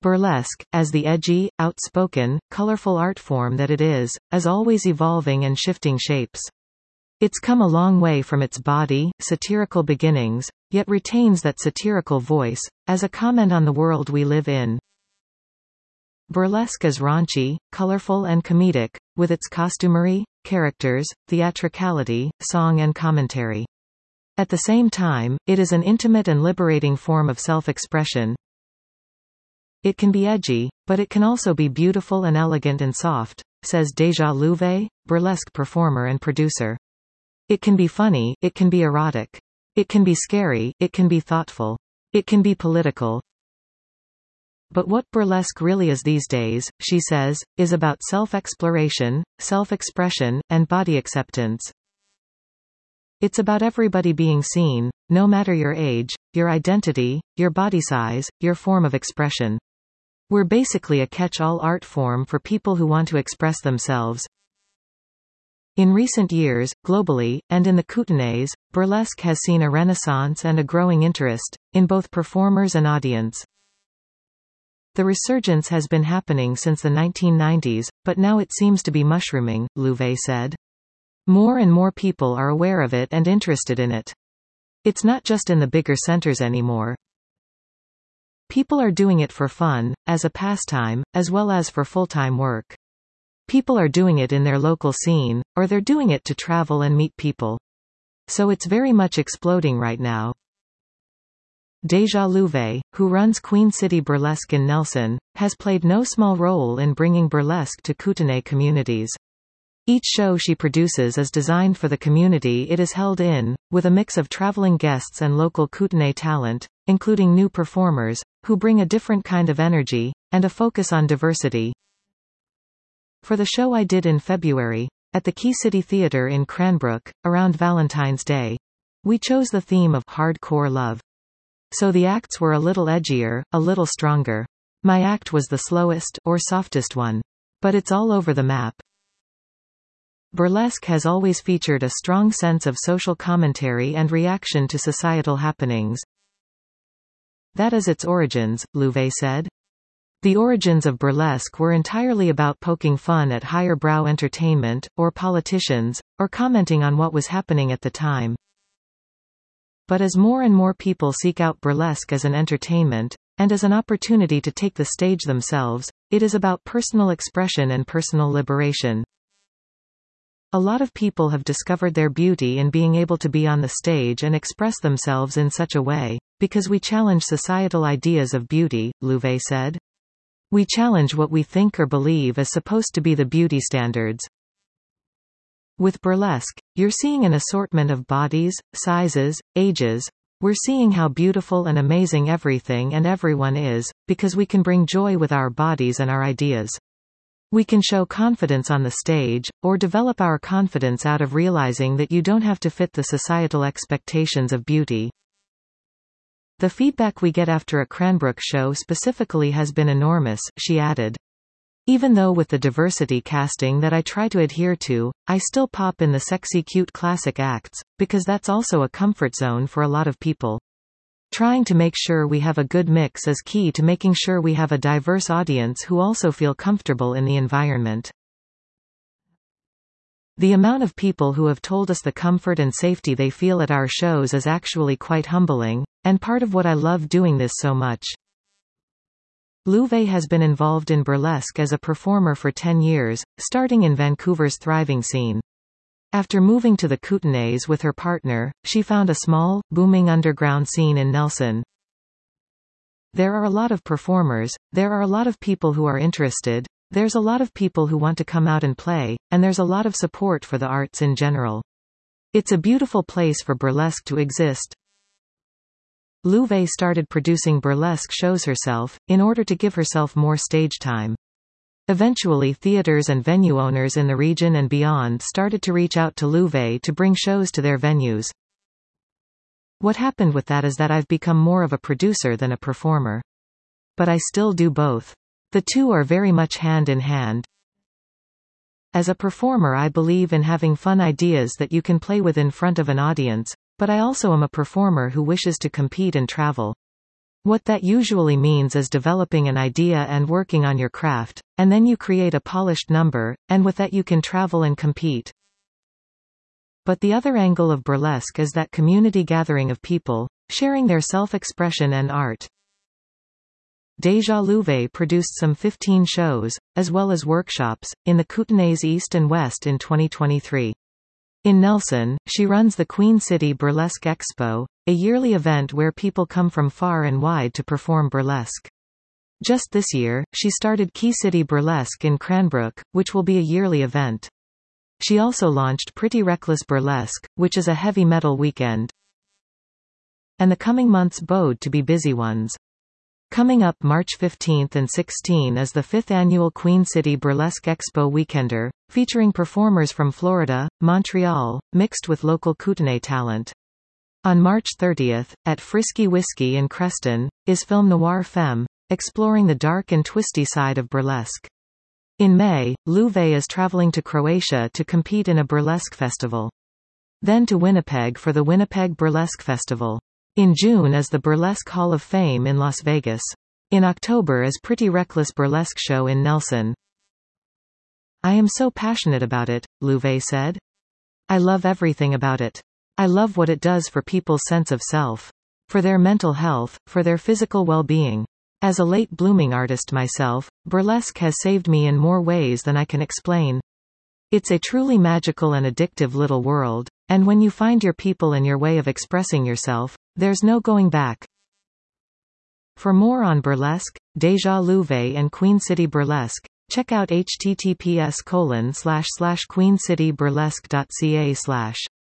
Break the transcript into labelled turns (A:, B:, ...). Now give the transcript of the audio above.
A: Burlesque, as the edgy, outspoken, colorful art form that it is always evolving and shifting shapes. It's come a long way from its bawdy, satirical beginnings, yet retains that satirical voice, as a comment on the world we live in. Burlesque is raunchy, colorful and comedic, with its costumery, characters, theatricality, song and commentary. At the same time, it is an intimate and liberating form of self-expression. It can be edgy, but it can also be beautiful and elegant and soft, says Deja Louvet, burlesque performer and producer. It can be funny, it can be erotic. It can be scary, it can be thoughtful. It can be political. But what burlesque really is these days, she says, is about self-exploration, self-expression, and body acceptance. It's about everybody being seen, no matter your age, your identity, your body size, your form of expression. We're basically a catch-all art form for people who want to express themselves. In recent years, globally, and in the Kootenais, burlesque has seen a renaissance and a growing interest, in both performers and audience. The resurgence has been happening since the 1990s, but now it seems to be mushrooming, Louvet said. More and more people are aware of it and interested in it. It's not just in the bigger centers anymore. People are doing it for fun, as a pastime, as well as for full-time work. People are doing it in their local scene, or they're doing it to travel and meet people. So it's very much exploding right now. Deja Louvet, who runs Queen City Burlesque in Nelson, has played no small role in bringing burlesque to Kootenai communities. Each show she produces is designed for the community it is held in, with a mix of traveling guests and local Kootenai talent, including new performers, who bring a different kind of energy, and a focus on diversity. For the show I did in February, at the Key City Theatre in Cranbrook, around Valentine's Day, we chose the theme of hardcore love. So the acts were a little edgier, a little stronger. My act was the slowest, or softest one. But it's all over the map. Burlesque has always featured a strong sense of social commentary and reaction to societal happenings. That is its origins, Louvet said. The origins of burlesque were entirely about poking fun at higher-brow entertainment, or politicians, or commenting on what was happening at the time. But as more and more people seek out burlesque as an entertainment, and as an opportunity to take the stage themselves, it is about personal expression and personal liberation. A lot of people have discovered their beauty in being able to be on the stage and express themselves in such a way, because we challenge societal ideas of beauty, Louvet said. We challenge what we think or believe is supposed to be the beauty standards. With burlesque, you're seeing an assortment of bodies, sizes, ages. We're seeing how beautiful and amazing everything and everyone is, because we can bring joy with our bodies and our ideas. We can show confidence on the stage, or develop our confidence out of realizing that you don't have to fit the societal expectations of beauty. The feedback we get after a Cranbrook show specifically has been enormous, she added. Even though with the diversity casting that I try to adhere to, I still pop in the sexy cute classic acts, because that's also a comfort zone for a lot of people. Trying to make sure we have a good mix is key to making sure we have a diverse audience who also feel comfortable in the environment. The amount of people who have told us the comfort and safety they feel at our shows is actually quite humbling, and part of what I love doing this so much. Louvet has been involved in burlesque as a performer for 10 years, starting in Vancouver's thriving scene. After moving to the Kootenais with her partner, she found a small, booming underground scene in Nelson. There are a lot of performers, there are a lot of people who are interested, there's a lot of people who want to come out and play, and there's a lot of support for the arts in general. It's a beautiful place for burlesque to exist. Louvet started producing burlesque shows herself, in order to give herself more stage time. Eventually theaters and venue owners in the region and beyond started to reach out to Louvet to bring shows to their venues. What happened with that is that I've become more of a producer than a performer. But I still do both. The two are very much hand in hand. As a performer I believe in having fun ideas that you can play with in front of an audience, but I also am a performer who wishes to compete and travel. What that usually means is developing an idea and working on your craft, and then you create a polished number, and with that you can travel and compete. But the other angle of burlesque is that community gathering of people, sharing their self-expression and art. Déjà Louvet produced some 15 shows, as well as workshops, in the Kootenays East and West in 2023. In Nelson, she runs the Queen City Burlesque Expo, a yearly event where people come from far and wide to perform burlesque. Just this year, she started Key City Burlesque in Cranbrook, which will be a yearly event. She also launched Pretty Reckless Burlesque, which is a heavy metal weekend. And the coming months bode to be busy ones. Coming up March 15 and 16 is the 5th annual Queen City Burlesque Expo Weekender, featuring performers from Florida, Montreal, mixed with local Kootenay talent. On March 30, at Frisky Whiskey in Creston, is Film Noir Femme, exploring the dark and twisty side of burlesque. In May, Louvet is traveling to Croatia to compete in a burlesque festival. Then to Winnipeg for the Winnipeg Burlesque Festival. In June is the Burlesque Hall of Fame in Las Vegas. In October is Pretty Reckless Burlesque Show in Nelson. I am so passionate about it, Louvet said. I love everything about it. I love what it does for people's sense of self. For their mental health, for their physical well-being. As a late blooming artist myself, burlesque has saved me in more ways than I can explain. It's a truly magical and addictive little world, and when you find your people and your way of expressing yourself, there's no going back. For more on burlesque, Déjà Louvet and Queen City Burlesque, check out https://queencityburlesque.ca/.